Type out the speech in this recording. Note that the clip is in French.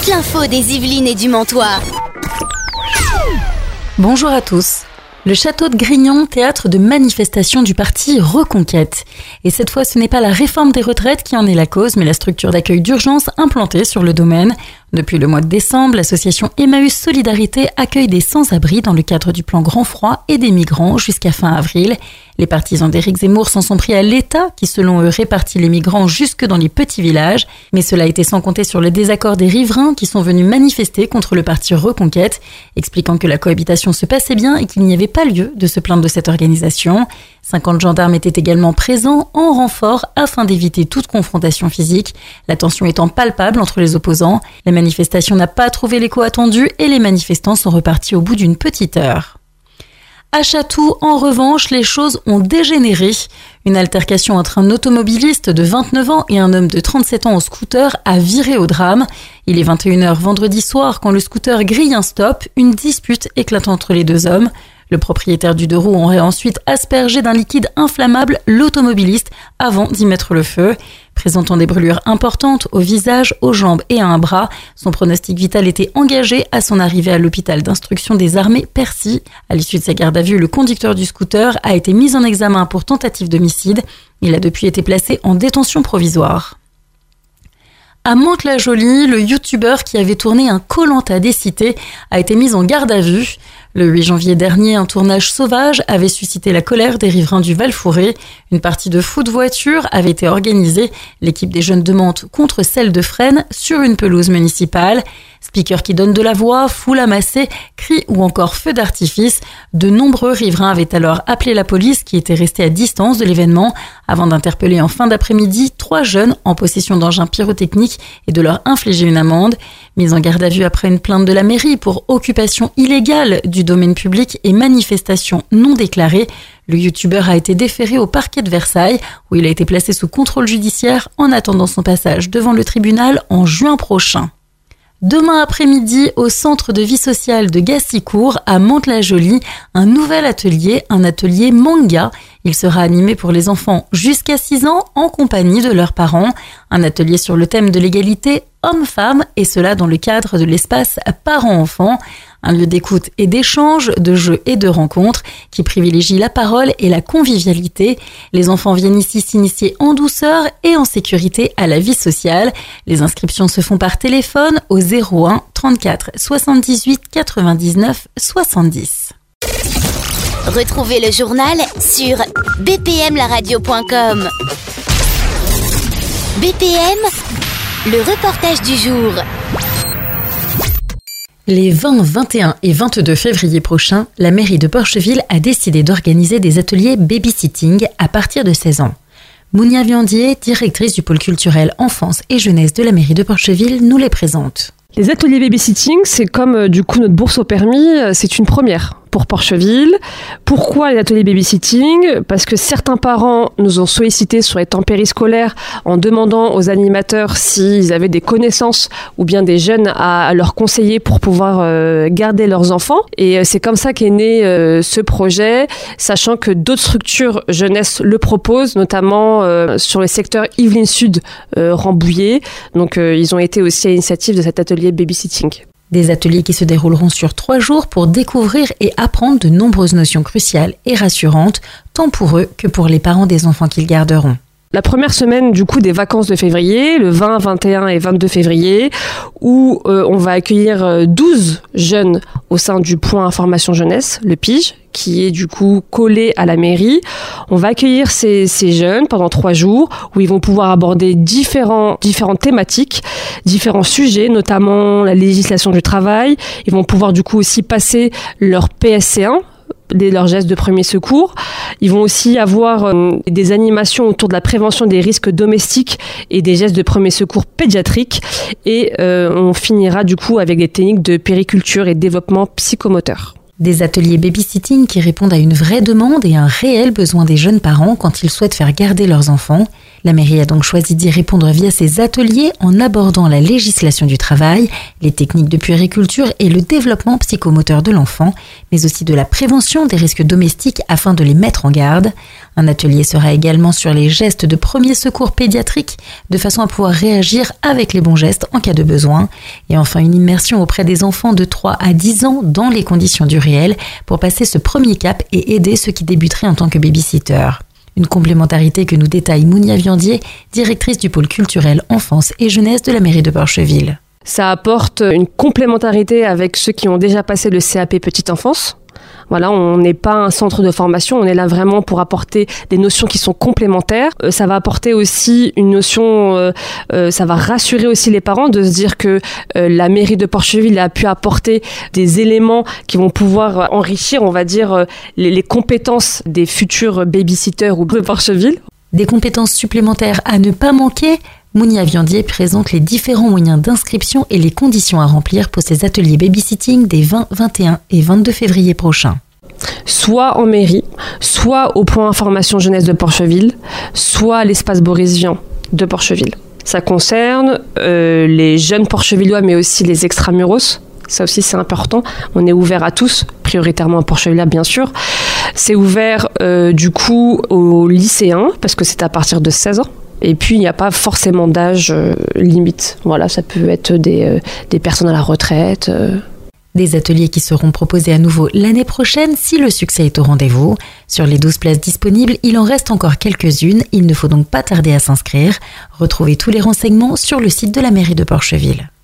toute l'info des Yvelines et du Mantois. Bonjour à tous. Le château de Grignon, théâtre de manifestation du parti Reconquête. Et cette fois, ce n'est pas la réforme des retraites qui en est la cause, mais la structure d'accueil d'urgence implantée sur le domaine. Depuis le mois de décembre, l'association Emmaüs Solidarité accueille des sans-abri dans le cadre du plan Grand Froid et des migrants jusqu'à fin avril. Les partisans d'Éric Zemmour s'en sont pris à l'État qui, selon eux, répartit les migrants jusque dans les petits villages. Mais cela a été sans compter sur le désaccord des riverains qui sont venus manifester contre le parti Reconquête, expliquant que la cohabitation se passait bien et qu'il n'y avait pas lieu de se plaindre de cette organisation. 50 gendarmes étaient également présents en renfort afin d'éviter toute confrontation physique, la tension étant palpable entre les opposants. La manifestation n'a pas trouvé l'écho attendu et les manifestants sont repartis au bout d'une petite heure. À Chatou, en revanche, les choses ont dégénéré. Une altercation entre un automobiliste de 29 ans et un homme de 37 ans au scooter a viré au drame. Il est 21h vendredi soir quand le scooter grille un stop, une dispute éclate entre les deux hommes. Le propriétaire du deux roues aurait ensuite aspergé d'un liquide inflammable l'automobiliste avant d'y mettre le feu. Présentant des brûlures importantes au visage, aux jambes et à un bras, son pronostic vital était engagé à son arrivée à l'hôpital d'instruction des armées Percy. À l'issue de sa garde à vue, le conducteur du scooter a été mis en examen pour tentative d'homicide. Il a depuis été placé en détention provisoire. À Mantes-la-Jolie, le youtubeur qui avait tourné un Koh-Lanta des cités a été mis en garde à vue. Le 8 janvier dernier, un tournage sauvage avait suscité la colère des riverains du Val-Fouré. Une partie de foot voiture avait été organisée, l'équipe des jeunes de Mantes contre celle de Fresnes, sur une pelouse municipale. Speaker qui donne de la voix, foule amassée, cris ou encore feux d'artifice. De nombreux riverains avaient alors appelé la police qui était restée à distance de l'événement avant d'interpeller en fin d'après-midi 3 jeunes en possession d'engins pyrotechniques et de leur infliger une amende. Mis en garde à vue après une plainte de la mairie pour occupation illégale du domaine public et manifestation non déclarée, le youtubeur a été déféré au parquet de Versailles où il a été placé sous contrôle judiciaire en attendant son passage devant le tribunal en juin prochain. Demain après-midi, au centre de vie sociale de Gassicourt, à Mantes-la-Jolie, un nouvel atelier, un atelier manga. Il sera animé pour les enfants jusqu'à 6 ans en compagnie de leurs parents. Un atelier sur le thème de l'égalité homme-femme et cela dans le cadre de l'espace parents-enfants. Un lieu d'écoute et d'échange, de jeux et de rencontres qui privilégie la parole et la convivialité. Les enfants viennent ici s'initier en douceur et en sécurité à la vie sociale. Les inscriptions se font par téléphone au 01 34 78 99 70. Retrouvez le journal sur bpmlaradio.com. BPM, le reportage du jour. Les 20, 21 et 22 février prochains, la mairie de Porcheville a décidé d'organiser des ateliers babysitting à partir de 16 ans. Mounia Viandier, directrice du pôle culturel enfance et jeunesse de la mairie de Porcheville, nous les présente. Les ateliers babysitting, c'est comme notre bourse au permis, c'est une première pour Porcheville. Pourquoi les ateliers babysitting ? Parce que certains parents nous ont sollicité sur les temps périscolaires en demandant aux animateurs s'ils avaient des connaissances ou bien des jeunes à leur conseiller pour pouvoir garder leurs enfants. Et c'est comme ça qu'est né ce projet, sachant que d'autres structures jeunesse le proposent, notamment sur le secteur Yvelines Sud, Rambouillet. Donc ils ont été aussi à l'initiative de cet atelier babysitting. Des ateliers qui se dérouleront sur 3 jours pour découvrir et apprendre de nombreuses notions cruciales et rassurantes, tant pour eux que pour les parents des enfants qu'ils garderont. La première semaine des vacances de février, le 20, 21 et 22 février, où on va accueillir 12 jeunes au sein du point information jeunesse, le PIGE, qui est collé à la mairie. On va accueillir ces jeunes pendant 3 jours où ils vont pouvoir aborder différentes thématiques, différents sujets, notamment la législation du travail. Ils vont pouvoir aussi passer leur PSC1, leurs gestes de premier secours. Ils vont aussi avoir des animations autour de la prévention des risques domestiques et des gestes de premier secours pédiatriques. Et on finira avec des techniques de périculture et développement psychomoteur. Des ateliers babysitting qui répondent à une vraie demande et un réel besoin des jeunes parents quand ils souhaitent faire garder leurs enfants. La mairie a donc choisi d'y répondre via ses ateliers en abordant la législation du travail, les techniques de puériculture et le développement psychomoteur de l'enfant, mais aussi de la prévention des risques domestiques afin de les mettre en garde. Un atelier sera également sur les gestes de premier secours pédiatrique, de façon à pouvoir réagir avec les bons gestes en cas de besoin. Et enfin, une immersion auprès des enfants de 3 à 10 ans dans les conditions du réel pour passer ce premier cap et aider ceux qui débuteraient en tant que babysitter. Une complémentarité que nous détaille Mounia Viandier, directrice du pôle culturel enfance et jeunesse de la mairie de Porcheville. Ça apporte une complémentarité avec ceux qui ont déjà passé le CAP petite enfance. Voilà, on n'est pas un centre de formation, on est là vraiment pour apporter des notions qui sont complémentaires. Ça va apporter aussi une notion, ça va rassurer aussi les parents de se dire que la mairie de Porcheville a pu apporter des éléments qui vont pouvoir enrichir, on va dire, les compétences des futurs babysitters ou de Porcheville. Des compétences supplémentaires à ne pas manquer. Mounia Viandier présente les différents moyens d'inscription et les conditions à remplir pour ces ateliers babysitting des 20, 21 et 22 février prochains. Soit en mairie, soit au point information jeunesse de Porcheville, soit à l'espace Boris Vian de Porcheville. Ça concerne les jeunes porchevillois, mais aussi les extramuros. Ça aussi, c'est important. On est ouvert à tous, prioritairement à Porcheville, bien sûr. C'est ouvert du coup aux lycéens, parce que c'est à partir de 16 ans. Et puis, il n'y a pas forcément d'âge limite. Voilà, ça peut être des personnes à la retraite. Des ateliers qui seront proposés à nouveau l'année prochaine si le succès est au rendez-vous. Sur les 12 places disponibles, il en reste encore quelques-unes. Il ne faut donc pas tarder à s'inscrire. Retrouvez tous les renseignements sur le site de la mairie de Porcheville.